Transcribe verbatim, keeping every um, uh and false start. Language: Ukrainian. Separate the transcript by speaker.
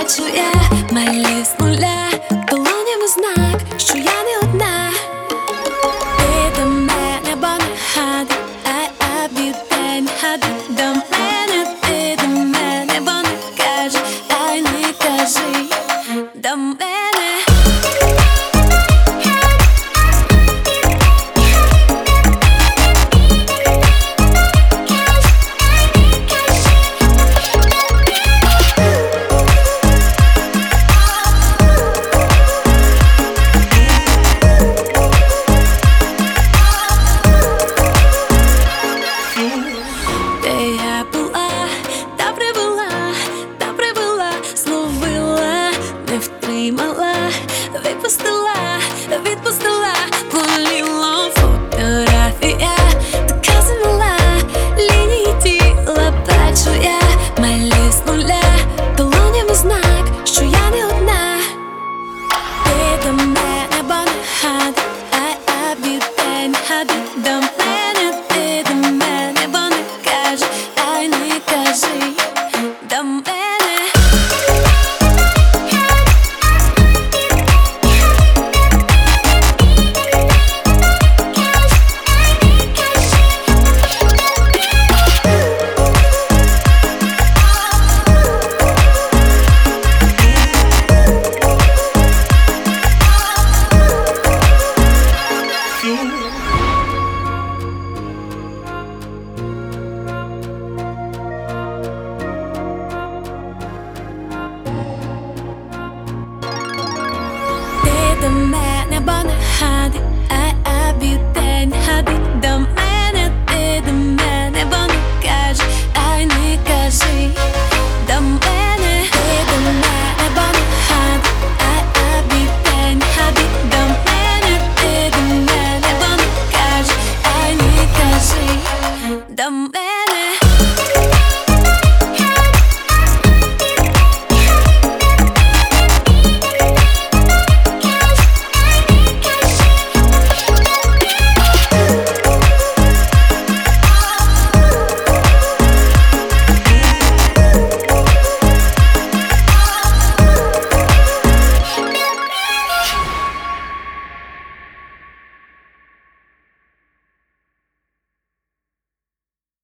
Speaker 1: бачу я, малюю з нуля, долонями знак, що я не одна. Ти до мене, бо не гади, а обідай, не гади до мене. Ти до мене, бо не кажи, ай не кажи до мене.